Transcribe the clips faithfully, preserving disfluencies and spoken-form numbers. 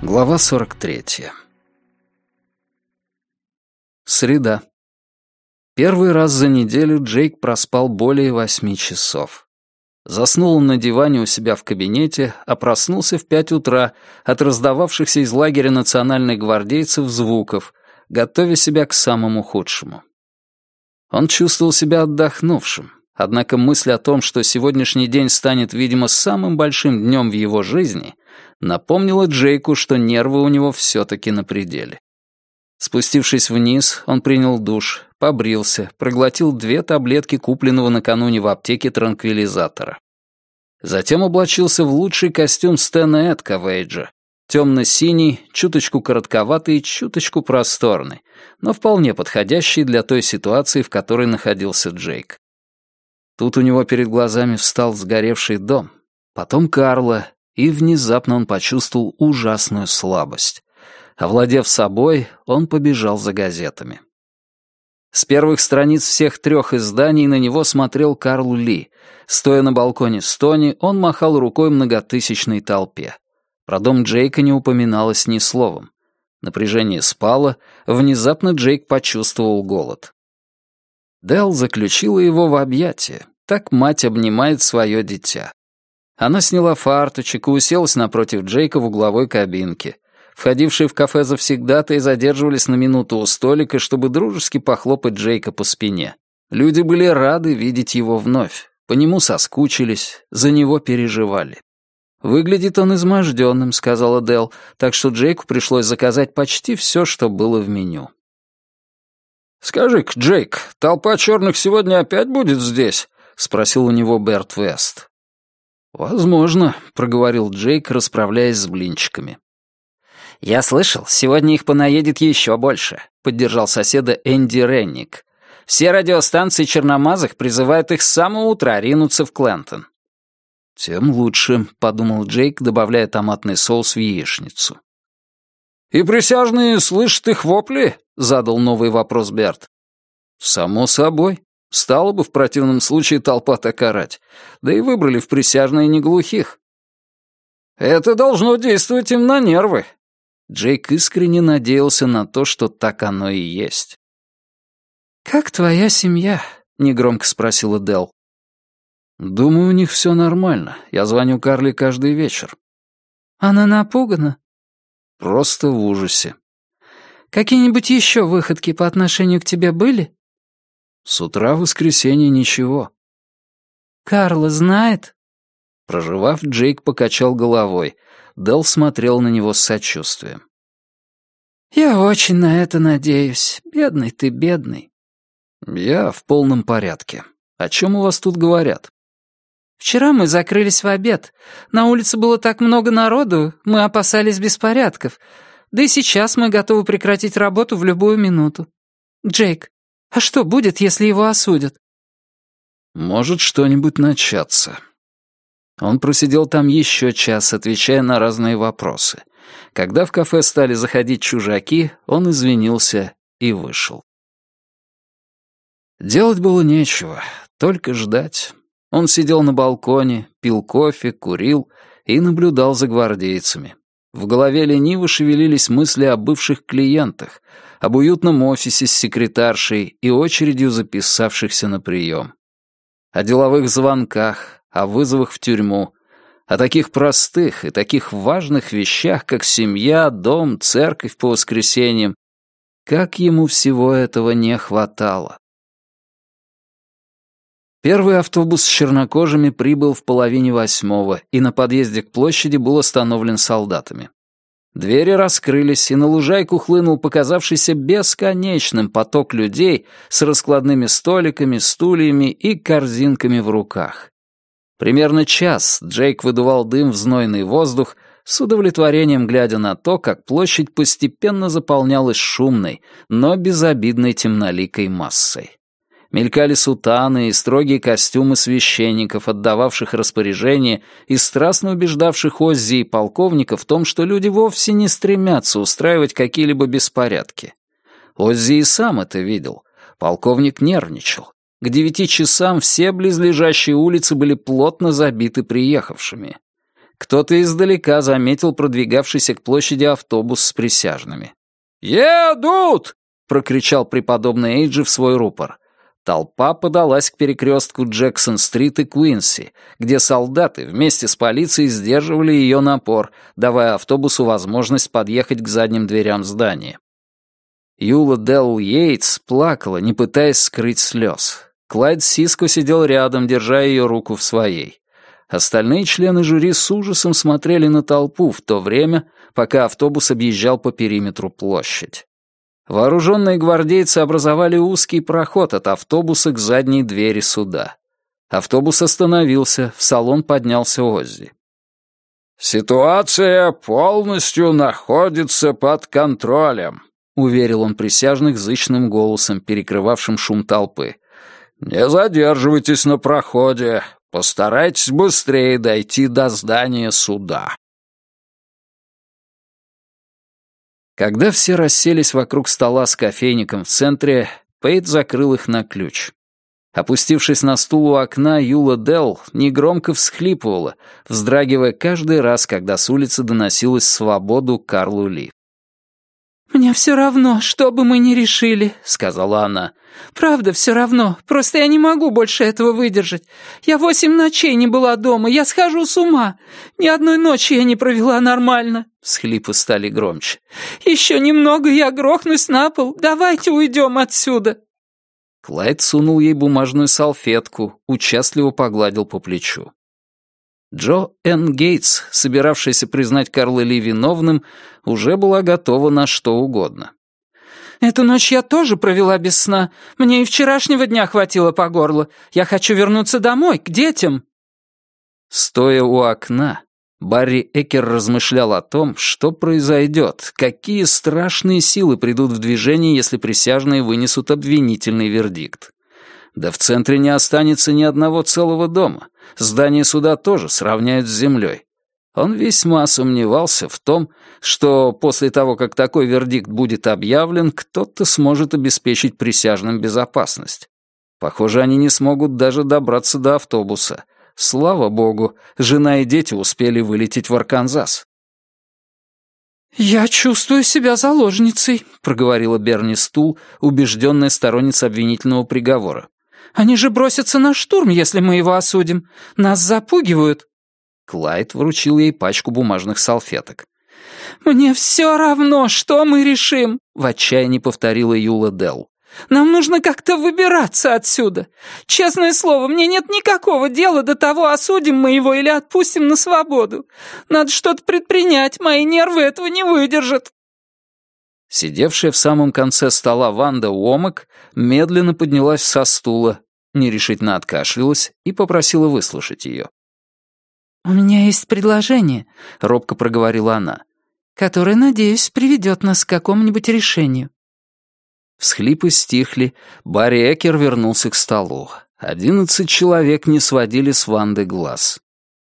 Глава сорок третья. Среда. Первый раз за неделю Джейк проспал более восьми часов. Заснул он на диване у себя в кабинете, а проснулся в пять утра от раздававшихся из лагеря национальных гвардейцев звуков, готовя себя к самому худшему. Он чувствовал себя отдохнувшим, однако мысль о том, что сегодняшний день станет, видимо, самым большим днем в его жизни, напомнила Джейку, что нервы у него все-таки на пределе. Спустившись вниз, он принял душ, побрился, проглотил две таблетки купленного накануне в аптеке транквилизатора. Затем облачился в лучший костюм Стэна Эдковейджа, темно-синий, чуточку коротковатый и чуточку просторный, но вполне подходящий для той ситуации, в которой находился Джейк. Тут у него перед глазами встал сгоревший дом, потом Карла, и внезапно он почувствовал ужасную слабость. Овладев собой, он побежал за газетами. С первых страниц всех трех изданий на него смотрел Карл Ли. Стоя на балконе Стони, он махал рукой многотысячной толпе. Про дом Джейка не упоминалось ни словом. Напряжение спало, внезапно Джейк почувствовал голод. Делл заключила его в объятия. Так мать обнимает свое дитя. Она сняла фарточек и уселась напротив Джейка в угловой кабинке. Входившие в кафе завсегдатаи задерживались на минуту у столика, чтобы дружески похлопать Джейка по спине. Люди были рады видеть его вновь. По нему соскучились, за него переживали. «Выглядит он изможденным», — сказала Делл, так что Джейку пришлось заказать почти все, что было в меню. «Скажи-ка, Джейк, толпа черных сегодня опять будет здесь?» — спросил у него Берт Вест. «Возможно», — проговорил Джейк, расправляясь с блинчиками. «Я слышал, сегодня их понаедет еще больше», — поддержал соседа Энди Ренник. «Все радиостанции черномазых призывают их с самого утра ринуться в Клентон». «Тем лучше», — подумал Джейк, добавляя томатный соус в яичницу. «И присяжные слышат их вопли?» — задал новый вопрос Берт. «Само собой. Стала бы в противном случае толпа так орать. Да и выбрали в присяжные не глухих». «Это должно действовать им на нервы». Джейк искренне надеялся на то, что так оно и есть. «Как твоя семья?» — негромко спросила Делл. «Думаю, у них все нормально. Я звоню Карле каждый вечер». «Она напугана?» «Просто в ужасе». «Какие-нибудь еще выходки по отношению к тебе были?» «С утра в воскресенье ничего». «Карла знает?» Проживав, Джейк покачал головой. Делл смотрел на него с сочувствием. «Я очень на это надеюсь. Бедный ты, бедный». «Я в полном порядке. О чем у вас тут говорят?» «Вчера мы закрылись в обед. На улице было так много народу, мы опасались беспорядков. Да и сейчас мы готовы прекратить работу в любую минуту. Джейк, а что будет, если его осудят?» «Может что-нибудь начаться». Он просидел там еще час, отвечая на разные вопросы. Когда в кафе стали заходить чужаки, он извинился и вышел. Делать было нечего, только ждать. Он сидел на балконе, пил кофе, курил и наблюдал за гвардейцами. В голове лениво шевелились мысли о бывших клиентах, об уютном офисе с секретаршей и очередью записавшихся на прием. О деловых звонках, о вызовах в тюрьму, о таких простых и таких важных вещах, как семья, дом, церковь по воскресеньям. Как ему всего этого не хватало. Первый автобус с чернокожими прибыл в половине восьмого и на подъезде к площади был остановлен солдатами. Двери раскрылись, и на лужайку хлынул показавшийся бесконечным поток людей с раскладными столиками, стульями и корзинками в руках. Примерно час Джейк выдувал дым в знойный воздух, с удовлетворением глядя на то, как площадь постепенно заполнялась шумной, но безобидной темноликой массой. Мелькали сутаны и строгие костюмы священников, отдававших распоряжения и страстно убеждавших Оззи и полковника в том, что люди вовсе не стремятся устраивать какие-либо беспорядки. Оззи и сам это видел. Полковник нервничал. К девяти часам все близлежащие улицы были плотно забиты приехавшими. Кто-то издалека заметил продвигавшийся к площади автобус с присяжными. «Едут!» — прокричал преподобный Эйджи в свой рупор. Толпа подалась к перекрестку Джексон-стрит и Куинси, где солдаты вместе с полицией сдерживали ее напор, давая автобусу возможность подъехать к задним дверям здания. Юла Делл Йейтс плакала, не пытаясь скрыть слез. Клайд Сиско сидел рядом, держа ее руку в своей. Остальные члены жюри с ужасом смотрели на толпу в то время, пока автобус объезжал по периметру площадь. Вооруженные гвардейцы образовали узкий проход от автобуса к задней двери суда. Автобус остановился, в салон поднялся Оззи. «Ситуация полностью находится под контролем», — уверил он присяжных зычным голосом, перекрывавшим шум толпы. «Не задерживайтесь на проходе, постарайтесь быстрее дойти до здания суда». Когда все расселись вокруг стола с кофейником в центре, Пейт закрыл их на ключ. Опустившись на стул у окна, Юла Делл негромко всхлипывала, вздрагивая каждый раз, когда с улицы доносилась свободу Карлу Ли. «Мне все равно, что бы мы ни решили», — сказала она. «Правда, все равно. Просто я не могу больше этого выдержать. Я восемь ночей не была дома. Я схожу с ума. Ни одной ночи я не провела нормально». Всхлипы стали громче. «Еще немного, я грохнусь на пол. Давайте уйдем отсюда». Клайд сунул ей бумажную салфетку, участливо погладил по плечу. Джо Энн Гейтс, собиравшаяся признать Карла Ли виновным, уже была готова на что угодно. «Эту ночь я тоже провела без сна. Мне и вчерашнего дня хватило по горло. Я хочу вернуться домой, к детям». Стоя у окна, Барри Экер размышлял о том, что произойдет, какие страшные силы придут в движение, если присяжные вынесут обвинительный вердикт. Да в центре не останется ни одного целого дома. Здание суда тоже сравняют с землей. Он весьма сомневался в том, что после того, как такой вердикт будет объявлен, кто-то сможет обеспечить присяжным безопасность. Похоже, они не смогут даже добраться до автобуса. Слава богу, жена и дети успели вылететь в Арканзас. «Я чувствую себя заложницей», — проговорила Берни Стул, убежденная сторонница обвинительного приговора. «Они же бросятся на штурм, если мы его осудим. Нас запугивают». Клайд вручил ей пачку бумажных салфеток. «Мне все равно, что мы решим», — в отчаянии повторила Юла Делл. «Нам нужно как-то выбираться отсюда. Честное слово, мне нет никакого дела до того, осудим мы его или отпустим на свободу. Надо что-то предпринять, мои нервы этого не выдержат». Сидевшая в самом конце стола Ванда Уомак медленно поднялась со стула, нерешительно откашлялась и попросила выслушать ее. «У меня есть предложение», — робко проговорила она, «которое, надеюсь, приведет нас к какому-нибудь решению». Всхлипы стихли, Барри Экер вернулся к столу. Одиннадцать человек не сводили с Ванды глаз.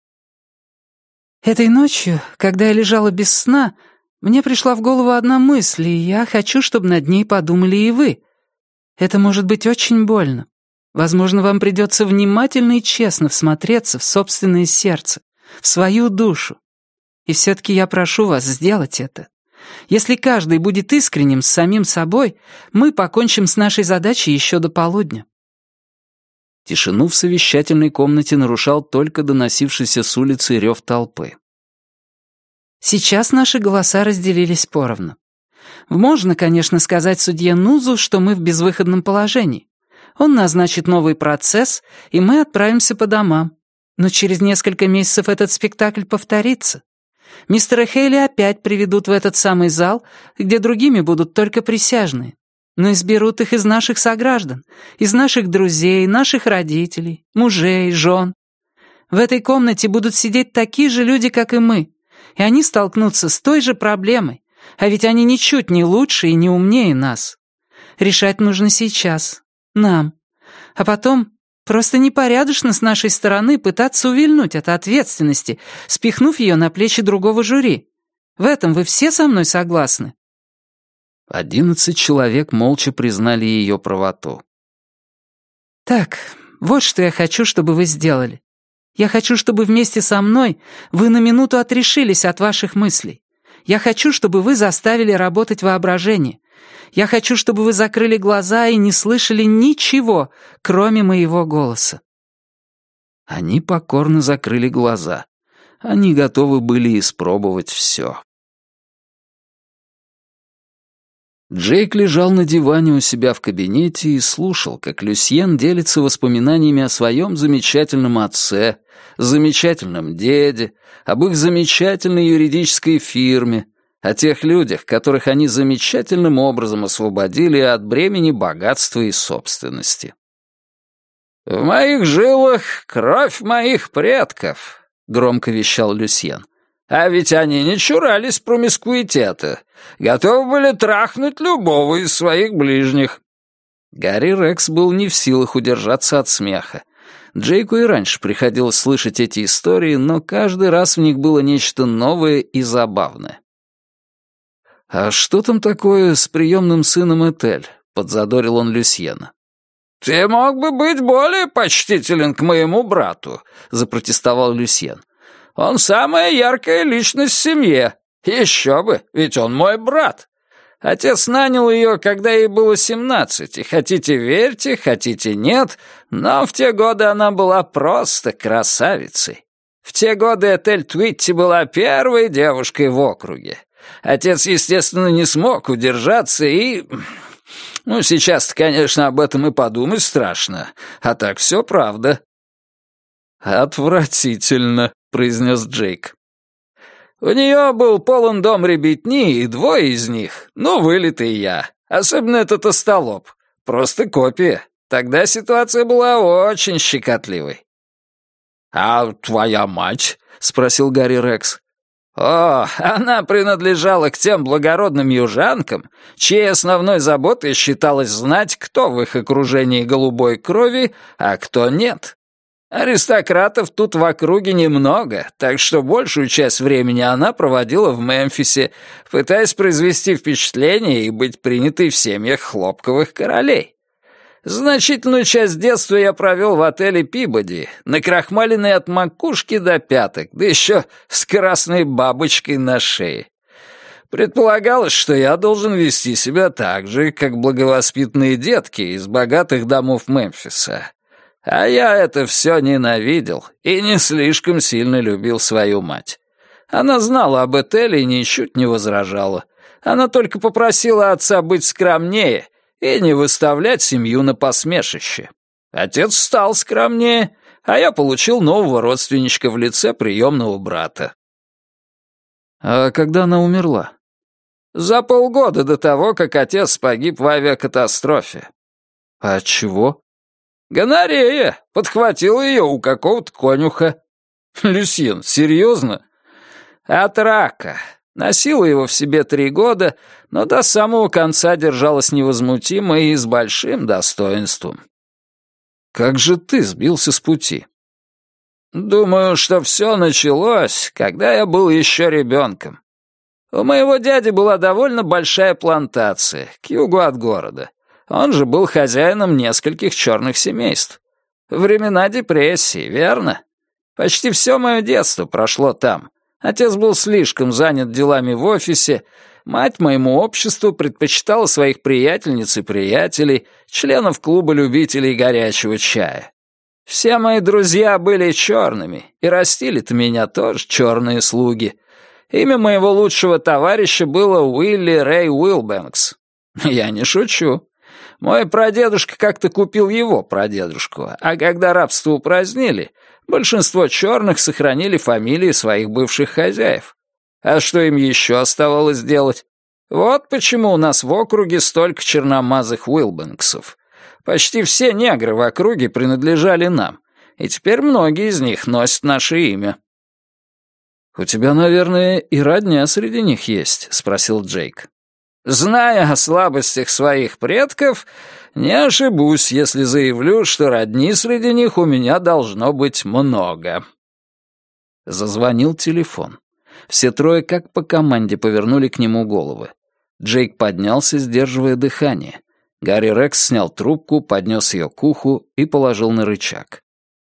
«Этой ночью, когда я лежала без сна, мне пришла в голову одна мысль, и я хочу, чтобы над ней подумали и вы. Это может быть очень больно. Возможно, вам придется внимательно и честно всмотреться в собственное сердце, в свою душу. И все-таки я прошу вас сделать это. Если каждый будет искренним с самим собой, мы покончим с нашей задачей еще до полудня». Тишину в совещательной комнате нарушал только доносившийся с улицы рев толпы. «Сейчас наши голоса разделились поровну. Можно, конечно, сказать судье Нузу, что мы в безвыходном положении. Он назначит новый процесс, и мы отправимся по домам. Но через несколько месяцев этот спектакль повторится. Мистера Хейли опять приведут в этот самый зал, где другими будут только присяжные. Но изберут их из наших сограждан, из наших друзей, наших родителей, мужей, жен. В этой комнате будут сидеть такие же люди, как и мы, и они столкнутся с той же проблемой, а ведь они ничуть не лучше и не умнее нас. Решать нужно сейчас, нам. А потом просто непорядочно с нашей стороны пытаться увильнуть от ответственности, спихнув ее на плечи другого жюри. В этом вы все со мной согласны?» Одиннадцать человек молча признали ее правоту. «Так, вот что я хочу, чтобы вы сделали. Я хочу, чтобы вместе со мной вы на минуту отрешились от ваших мыслей. Я хочу, чтобы вы заставили работать воображение. Я хочу, чтобы вы закрыли глаза и не слышали ничего, кроме моего голоса». Они покорно закрыли глаза. Они готовы были испробовать все. Джейк лежал на диване у себя в кабинете и слушал, как Люсьен делится воспоминаниями о своем замечательном отце, замечательном деде, об их замечательной юридической фирме, о тех людях, которых они замечательным образом освободили от бремени богатства и собственности. «В моих жилах кровь моих предков», — громко вещал Люсьен. «А ведь они не чурались промискуитета, готовы были трахнуть любого из своих ближних». Гарри Рекс был не в силах удержаться от смеха. Джейку и раньше приходилось слышать эти истории, но каждый раз в них было нечто новое и забавное. «А что там такое с приемным сыном Этель?» — подзадорил он Люсьена. «Ты мог бы быть более почтителен к моему брату», — запротестовал Люсьен. «Он самая яркая личность в семье. Еще бы, ведь он мой брат. Отец нанял ее, когда ей было семнадцать, и хотите верьте, хотите нет, но в те годы она была просто красавицей. В те годы Этель Твитти была первой девушкой в округе. Отец, естественно, не смог удержаться и... Ну, сейчас-то, конечно, об этом и подумать страшно, а так все правда». «Отвратительно», — произнес Джейк. «У нее был полон дом ребятни, и двое из них, ну, вылитый я, особенно этот остолоп, просто копия. Тогда ситуация была очень щекотливой». «А твоя мать?» — спросил Гарри Рекс. «О, она принадлежала к тем благородным южанкам, чьей основной заботой считалось знать, кто в их окружении голубой крови, а кто нет. Аристократов тут в округе немного, так что большую часть времени она проводила в Мемфисе, пытаясь произвести впечатление и быть принятой в семьях хлопковых королей. Значительную часть детства я провел в отеле Пибоди, накрахмаленный от макушки до пяток, да еще с красной бабочкой на шее. Предполагалось, что я должен вести себя так же, как благовоспитанные детки из богатых домов Мемфиса. А я это все ненавидел и не слишком сильно любил свою мать. Она знала об Этеле и ничуть не возражала. Она только попросила отца быть скромнее и не выставлять семью на посмешище. Отец стал скромнее, а я получил нового родственничка в лице приемного брата. А когда она умерла? За полгода до того, как отец погиб в авиакатастрофе. А от чего? Гонорея. Подхватила ее у какого-то конюха. Люсьен, серьезно? От рака. Носила его в себе три года, но до самого конца держалась невозмутимо и с большим достоинством. Как же ты сбился с пути? Думаю, что все началось, когда я был еще ребенком. У моего дяди была довольно большая плантация, к югу от города. Он же был хозяином нескольких черных семейств. Времена депрессии, верно? Почти все мое детство прошло там. Отец был слишком занят делами в офисе, мать моему обществу предпочитала своих приятельниц и приятелей, членов клуба любителей горячего чая. Все мои друзья были черными, и растили-то меня тоже черные слуги. Имя моего лучшего товарища было Уилли Рэй Уилбэнкс. Я не шучу. Мой прадедушка как-то купил его прадедушку, а когда рабство упразднили, большинство черных сохранили фамилии своих бывших хозяев. А что им еще оставалось делать? Вот почему у нас в округе столько черномазых Уилбэнксов. Почти все негры в округе принадлежали нам, и теперь многие из них носят наше имя. «У тебя, наверное, и родня среди них есть?» — спросил Джейк. «Зная о слабостях своих предков, не ошибусь, если заявлю, что родни среди них у меня должно быть много». Зазвонил телефон. Все трое как по команде повернули к нему головы. Джейк поднялся, сдерживая дыхание. Гарри Рекс снял трубку, поднес ее к уху и положил на рычаг.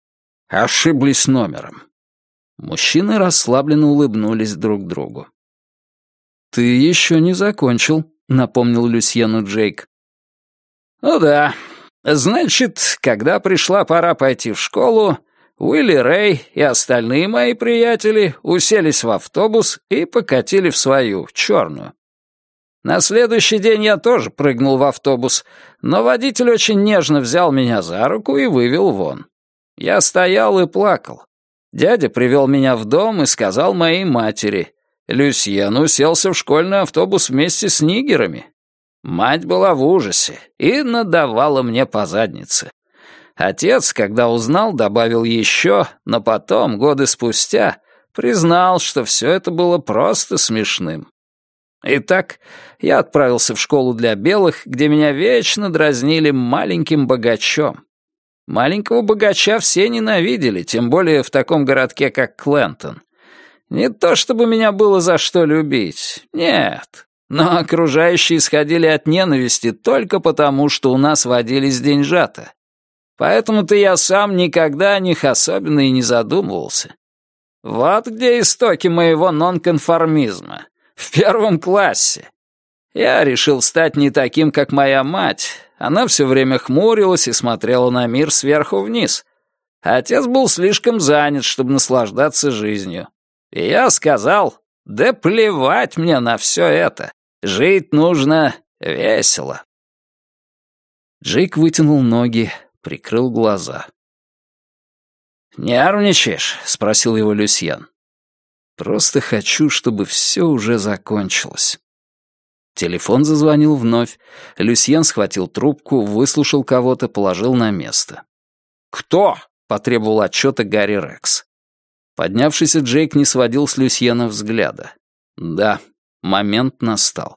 Ошиблись номером». Мужчины расслабленно улыбнулись друг другу. «Ты еще не закончил», — напомнил Люсьену Джейк. «Ну да. Значит, когда пришла пора пойти в школу, Уилли Рэй и остальные мои приятели уселись в автобус и покатили в свою, черную. На следующий день я тоже прыгнул в автобус, но водитель очень нежно взял меня за руку и вывел вон. Я стоял и плакал. Дядя привел меня в дом и сказал моей матери: «Люсьен уселся в школьный автобус вместе с нигерами». Мать была в ужасе и надавала мне по заднице. Отец, когда узнал, добавил еще, но потом, годы спустя, признал, что все это было просто смешным. Итак, я отправился в школу для белых, где меня вечно дразнили маленьким богачом. Маленького богача все ненавидели, тем более в таком городке, как Клентон. Не то чтобы меня было за что любить, нет. Но окружающие исходили от ненависти только потому, что у нас водились деньжата. Поэтому-то я сам никогда о них особенно и не задумывался. Вот где истоки моего нонконформизма. В первом классе. Я решил стать не таким, как моя мать. Она все время хмурилась и смотрела на мир сверху вниз. Отец был слишком занят, чтобы наслаждаться жизнью. И я сказал: да плевать мне на все это. Жить нужно весело. Джейк вытянул ноги, прикрыл глаза. «Нервничаешь?» — спросил его Люсьен. «Просто хочу, чтобы все уже закончилось». Телефон зазвонил вновь. Люсьен схватил трубку, выслушал кого-то, положил на место. «Кто?» — потребовал отчета Гарри Рекс. Поднявшийся Джейк не сводил с Люсьена взгляда. Да, момент настал.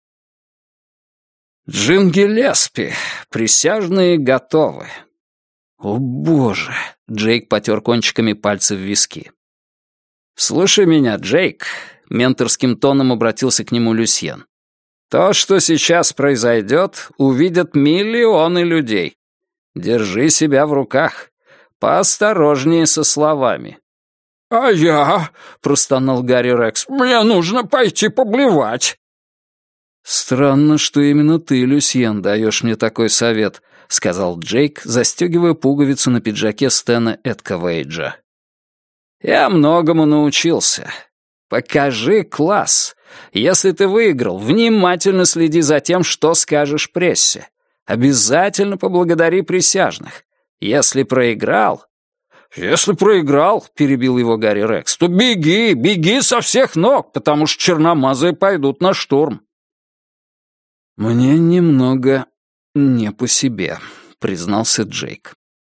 «Джин Гиллеспи, присяжные готовы». «О, боже!» — Джейк потер кончиками пальцев в виски. «Слушай меня, Джейк», — менторским тоном обратился к нему Люсьен. «То, что сейчас произойдет, увидят миллионы людей. Держи себя в руках. Поосторожнее со словами». «А я?» — простонал Гарри Рекс. «Мне нужно пойти поблевать». «Странно, что именно ты, Люсьен, даешь мне такой совет», — сказал Джейк, застегивая пуговицу на пиджаке Стэна Эдковейджа. «Я многому научился. Покажи класс. Если ты выиграл, внимательно следи за тем, что скажешь прессе. Обязательно поблагодари присяжных. Если проиграл...» «Если проиграл», — перебил его Гарри Рекс, — «то беги, беги со всех ног, потому что черномазые пойдут на штурм». «Мне немного не по себе», — признался Джейк.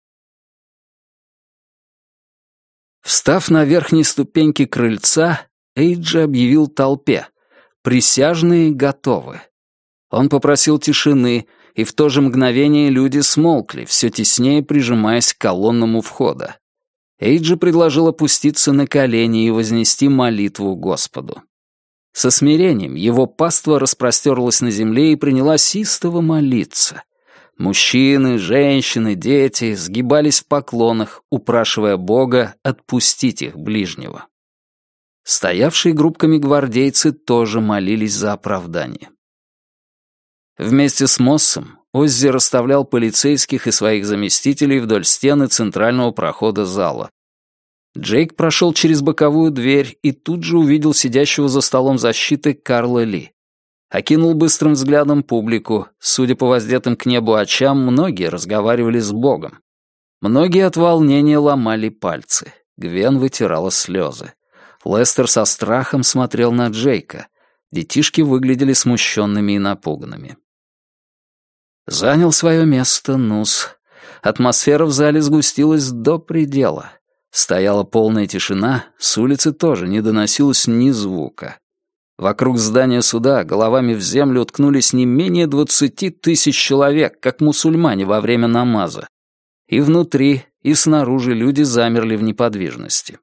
Встав на верхней ступеньке крыльца, Эйджи объявил толпе: «Присяжные готовы». Он попросил тишины, и в то же мгновение люди смолкли, все теснее прижимаясь к колоннам у входа. Эйджи предложил опуститься на колени и вознести молитву Господу. Со смирением его паства распростерлась на земле и принялась истово молиться. Мужчины, женщины, дети сгибались в поклонах, упрашивая Бога отпустить их ближнего. Стоявшие группками гвардейцы тоже молились за оправдание. Вместе с Моссом Оззи расставлял полицейских и своих заместителей вдоль стены центрального прохода зала. Джейк прошел через боковую дверь и тут же увидел сидящего за столом защиты Карла Ли. Окинул быстрым взглядом публику. Судя по воздетым к небу очам, многие разговаривали с Богом. Многие от волнения ломали пальцы. Гвен вытирала слезы. Лестер со страхом смотрел на Джейка. Детишки выглядели смущенными и напуганными. Занял свое место Нус. Атмосфера в зале сгустилась до предела. Стояла полная тишина, с улицы тоже не доносилось ни звука. Вокруг здания суда головами в землю уткнулись не менее двадцати тысяч человек, как мусульмане во время намаза. И внутри, и снаружи люди замерли в неподвижности.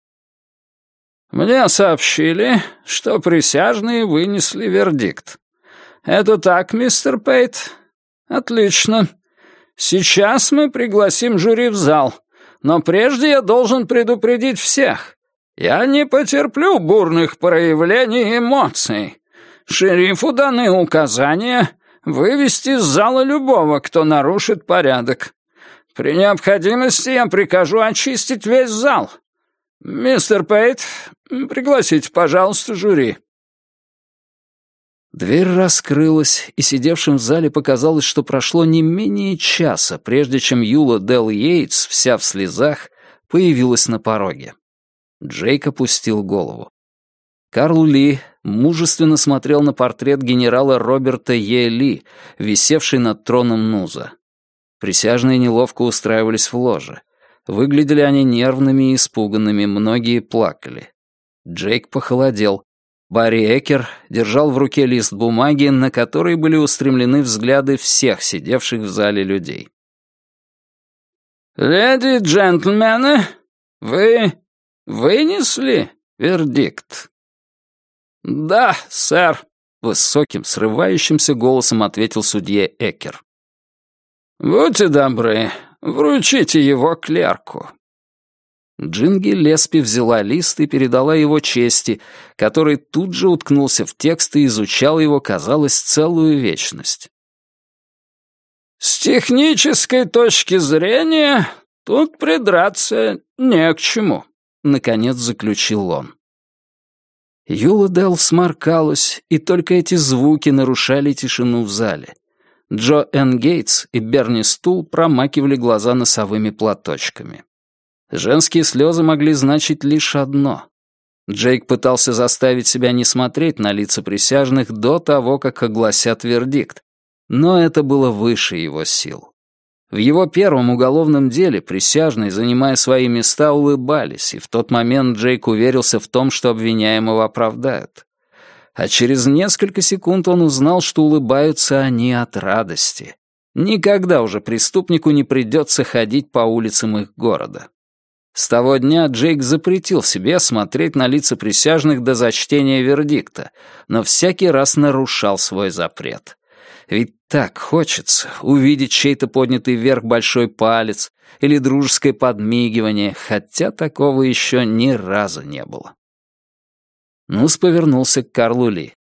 «Мне сообщили, что присяжные вынесли вердикт. Это так, мистер Пейт? Отлично. Сейчас мы пригласим жюри в зал. но прежде я должен предупредить всех. Я не потерплю бурных проявлений эмоций. Шерифу даны указания вывести из зала любого, кто нарушит порядок. При необходимости я прикажу очистить весь зал. Мистер Пейт, пригласите, пожалуйста, жюри». Дверь раскрылась, и сидевшим в зале показалось, что прошло не менее часа, прежде чем Юла Делл Йейтс, вся в слезах, появилась на пороге. Джейк опустил голову. Карл Ли мужественно смотрел на портрет генерала Роберта Е. Ли, висевший над троном Нуза. Присяжные неловко устраивались в ложе. Выглядели они нервными и испуганными, многие плакали. Джейк похолодел. Барри Экер держал в руке лист бумаги, на который были устремлены взгляды всех сидевших в зале людей. «Леди и джентльмены, вы вынесли вердикт?» «Да, сэр», — высоким, срывающимся голосом ответил судья Экер. «Будьте добры, вручите его клерку». Джинги Леспи взяла лист и передала его Чести, который тут же уткнулся в текст и изучал его, казалось, целую вечность. «С технической точки зрения тут придраться не к чему», — наконец заключил он. Юла Делл сморкалась, и только эти звуки нарушали тишину в зале. Джо Энн Гейтс и Берни Стул промакивали глаза носовыми платочками. Женские слезы могли значить лишь одно. Джейк пытался заставить себя не смотреть на лица присяжных до того, как огласят вердикт, но это было выше его сил. В его первом уголовном деле присяжные, занимая свои места, улыбались, и в тот момент Джейк уверился в том, что обвиняемого оправдают. А через несколько секунд он узнал, что улыбаются они от радости. Никогда уже преступнику не придется ходить по улицам их города. С того дня Джейк запретил себе смотреть на лица присяжных до зачтения вердикта, но всякий раз нарушал свой запрет. Ведь так хочется увидеть чей-то поднятый вверх большой палец или дружеское подмигивание, хотя такого еще ни разу не было. Нус повернулся к Карлу Ли.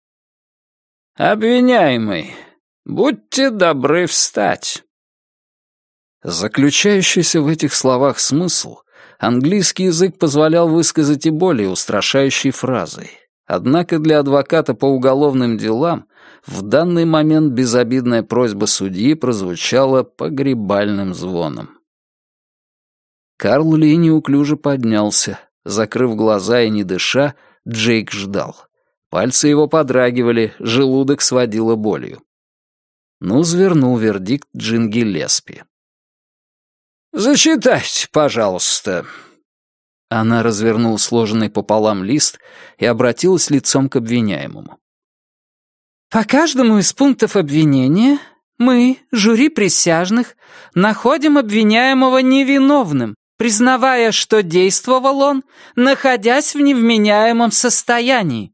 «Обвиняемый, будьте добры встать». Заключающийся в этих словах смысл английский язык позволял высказать и более устрашающей фразой. Однако для адвоката по уголовным делам в данный момент безобидная просьба судьи прозвучала погребальным звоном. Карл Ли неуклюже поднялся. Закрыв глаза и не дыша, Джейк ждал. Пальцы его подрагивали, желудок сводило болью. Нуз вернул вердикт Джинги Леспи. «Зачитайте, пожалуйста». Она развернула сложенный пополам лист и обратилась лицом к обвиняемому. «По каждому из пунктов обвинения мы, жюри присяжных, находим обвиняемого невиновным, признавая, что действовал он, находясь в невменяемом состоянии».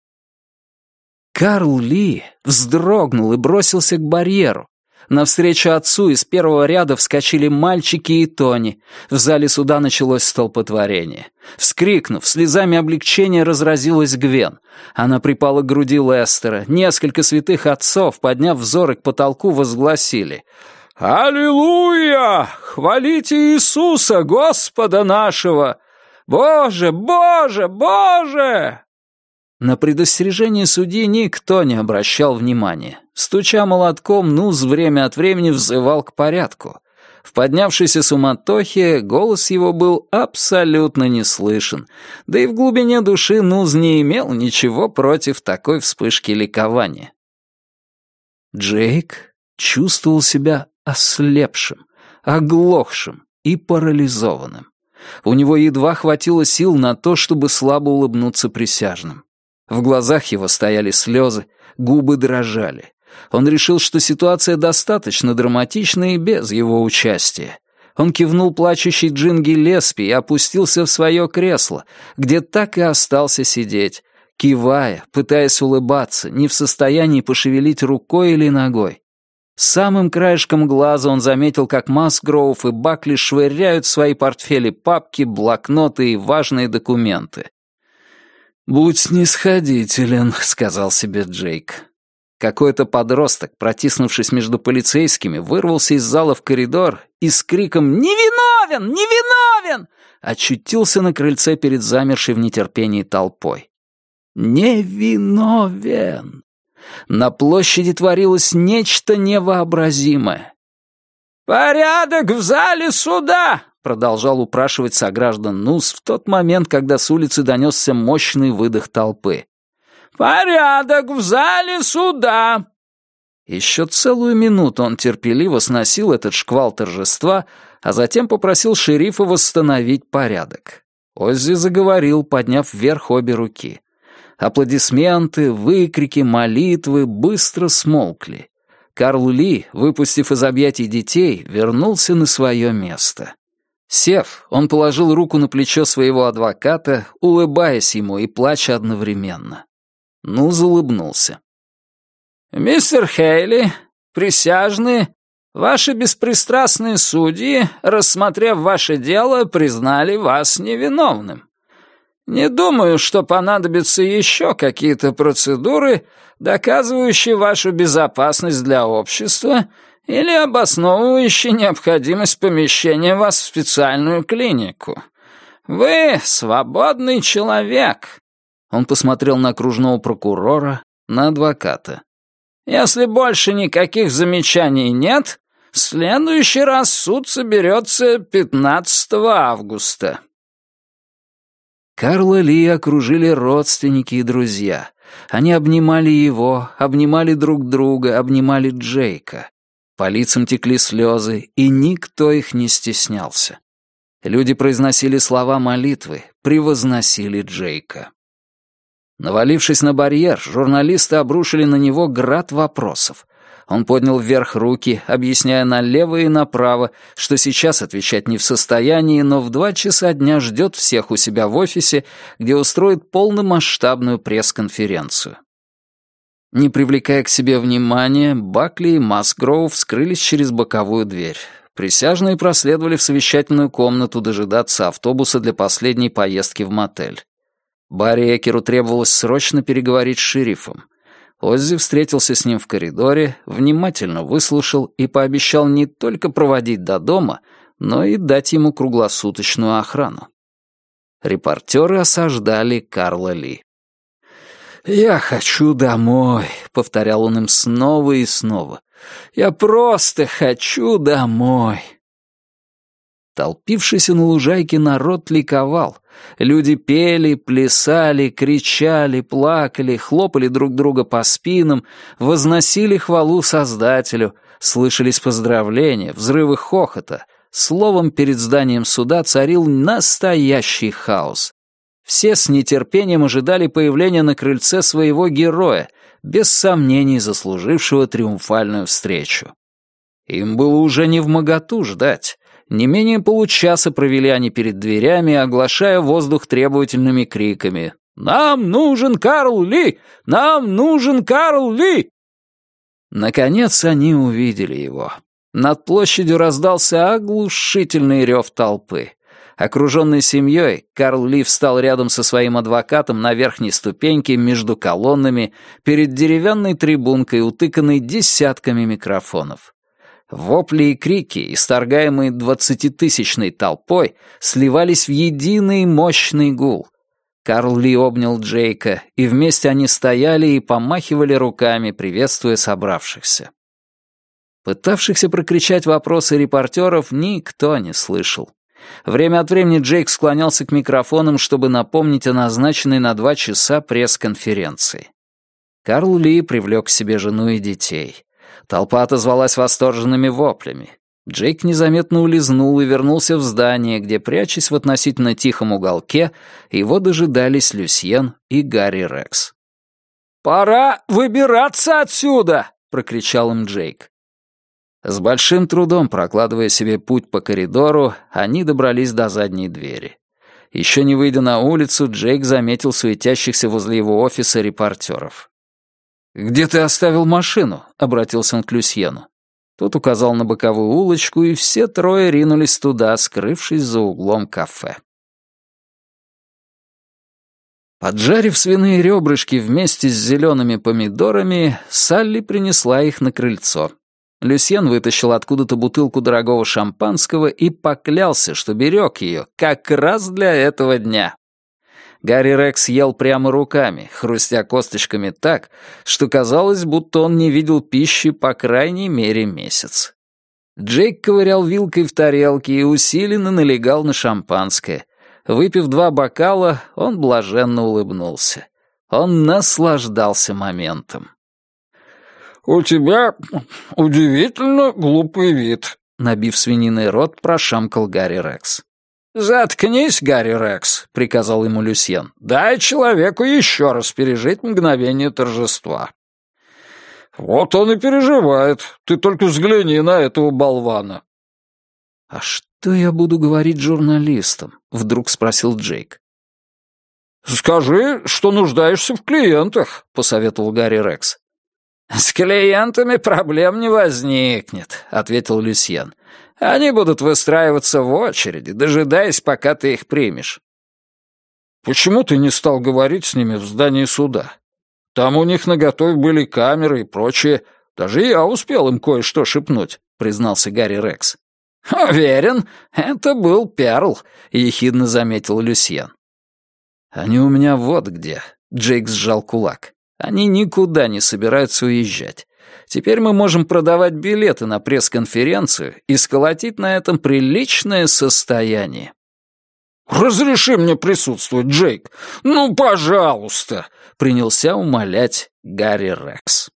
Карл Ли вздрогнул и бросился к барьеру. Навстречу отцу из первого ряда вскочили мальчики и Тони. В зале суда началось столпотворение. Вскрикнув, слезами облегчения разразилась Гвен. Она припала к груди Лестера. Несколько святых отцов, подняв взоры к потолку, возгласили: «Аллилуйя! Хвалите Иисуса, Господа нашего! Боже, Боже, Боже!» На предостережение судьи никто не обращал внимания. Стуча молотком, Нуз время от времени взывал к порядку. В поднявшейся суматохе голос его был абсолютно не слышен, да и в глубине души Нуз не имел ничего против такой вспышки ликования. Джейк чувствовал себя ослепшим, оглохшим и парализованным. У него едва хватило сил на то, чтобы слабо улыбнуться присяжным. В глазах его стояли слезы, губы дрожали. Он решил, что ситуация достаточно драматична и без его участия. Он кивнул плачущей Джинги Леспи и опустился в свое кресло, где так и остался сидеть, кивая, пытаясь улыбаться, не в состоянии пошевелить рукой или ногой. Самым краешком глаза он заметил, как Масгроув и Бакли швыряют в свои портфели папки, блокноты и важные документы. «Будь снисходителен», — сказал себе Джейк. Какой-то подросток, протиснувшись между полицейскими, вырвался из зала в коридор и с криком «Невиновен! Невиновен!» очутился на крыльце перед замершей в нетерпении толпой. Невиновен! На площади творилось нечто невообразимое. «Порядок в зале суда!» — продолжал упрашивать сограждан Нуз в тот момент, когда с улицы донесся мощный выдох толпы. «Порядок в зале суда!» Еще целую минуту он терпеливо сносил этот шквал торжества, а затем попросил шерифа восстановить порядок. Оззи заговорил, подняв вверх обе руки. Аплодисменты, выкрики, молитвы быстро смолкли. Карл Ли, выпустив из объятий детей, вернулся на свое место. Сев, он положил руку на плечо своего адвоката, улыбаясь ему и плача одновременно. Нуз улыбнулся. «Мистер Хейли, присяжные, ваши беспристрастные судьи, рассмотрев ваше дело, признали вас невиновным. Не думаю, что понадобятся еще какие-то процедуры, доказывающие вашу безопасность для общества или обосновывающие необходимость помещения вас в специальную клинику. Вы свободный человек». Он посмотрел на окружного прокурора, на адвоката. «Если больше никаких замечаний нет, в следующий раз суд соберется пятнадцатого августа». Карла Ли окружили родственники и друзья. Они обнимали его, обнимали друг друга, обнимали Джейка. По лицам текли слезы, и никто их не стеснялся. Люди произносили слова молитвы, превозносили Джейка. Навалившись на барьер, журналисты обрушили на него град вопросов. Он поднял вверх руки, объясняя налево и направо, что сейчас отвечать не в состоянии, но в два часа дня ждет всех у себя в офисе, где устроит полномасштабную пресс-конференцию. Не привлекая к себе внимания, Бакли и Масгроув скрылись через боковую дверь. Присяжные проследовали в совещательную комнату дожидаться автобуса для последней поездки в мотель. Барри Экеру требовалось срочно переговорить с шерифом. Оззи встретился с ним в коридоре, внимательно выслушал и пообещал не только проводить до дома, но и дать ему круглосуточную охрану. Репортеры осаждали Карла Ли. «Я хочу домой», — повторял он им снова и снова. «Я просто хочу домой». Толпившийся на лужайке народ ликовал. Люди пели, плясали, кричали, плакали, хлопали друг друга по спинам, возносили хвалу Создателю, слышались поздравления, взрывы хохота. Словом, перед зданием суда царил настоящий хаос. Все с нетерпением ожидали появления на крыльце своего героя, без сомнений заслужившего триумфальную встречу. Им было уже невмоготу ждать. Не менее получаса провели они перед дверями, оглашая воздух требовательными криками «Нам нужен Карл Ли! Нам нужен Карл Ли!» Наконец они увидели его. Над площадью раздался оглушительный рев толпы. Окруженный семьей, Карл Ли встал рядом со своим адвокатом на верхней ступеньке между колоннами перед деревянной трибункой, утыканной десятками микрофонов. Вопли и крики, исторгаемые двадцатитысячной толпой, сливались в единый мощный гул. Карл Ли обнял Джейка, и вместе они стояли и помахивали руками, приветствуя собравшихся. Пытавшихся прокричать вопросы репортеров никто не слышал. Время от времени Джейк склонялся к микрофонам, чтобы напомнить о назначенной на два часа пресс-конференции. Карл Ли привлек к себе жену и детей. Толпа отозвалась восторженными воплями. Джейк незаметно улизнул и вернулся в здание, где, прячась в относительно тихом уголке, его дожидались Люсьен и Гарри Рекс. «Пора выбираться отсюда!» — прокричал им Джейк. С большим трудом прокладывая себе путь по коридору, они добрались до задней двери. Еще не выйдя на улицу, Джейк заметил суетящихся возле его офиса репортеров. «Где ты оставил машину?» — обратился он к Люсьену. Тот указал на боковую улочку, и все трое ринулись туда, скрывшись за углом кафе. Поджарив свиные ребрышки вместе с зелеными помидорами, Салли принесла их на крыльцо. Люсьен вытащил откуда-то бутылку дорогого шампанского и поклялся, что берег ее как раз для этого дня. Гарри Рекс ел прямо руками, хрустя косточками так, что казалось, будто он не видел пищи по крайней мере месяц. Джейк ковырял вилкой в тарелке и усиленно налегал на шампанское. Выпив два бокала, он блаженно улыбнулся. Он наслаждался моментом. «У тебя удивительно глупый вид», — набив свининый рот, прошамкал Гарри Рекс. «Заткнись, Гарри Рекс», — приказал ему Люсьен. «Дай человеку еще раз пережить мгновение торжества». «Вот он и переживает. Ты только взгляни на этого болвана». «А что я буду говорить журналистам?» — вдруг спросил Джейк. «Скажи, что нуждаешься в клиентах», — посоветовал Гарри Рекс. «С клиентами проблем не возникнет», — ответил Люсьен. «Они будут выстраиваться в очереди, дожидаясь, пока ты их примешь». «Почему ты не стал говорить с ними в здании суда? Там у них наготове были камеры и прочее. Даже я успел им кое-что шепнуть», — признался Гарри Рекс. «Уверен, это был Перл», — ехидно заметил Люсьен. «Они у меня вот где», — Джейк сжал кулак. «Они никуда не собираются уезжать. Теперь мы можем продавать билеты на пресс-конференцию и сколотить на этом приличное состояние». «Разреши мне присутствовать, Джейк! Ну, пожалуйста!» — принялся умолять Гарри Рекс.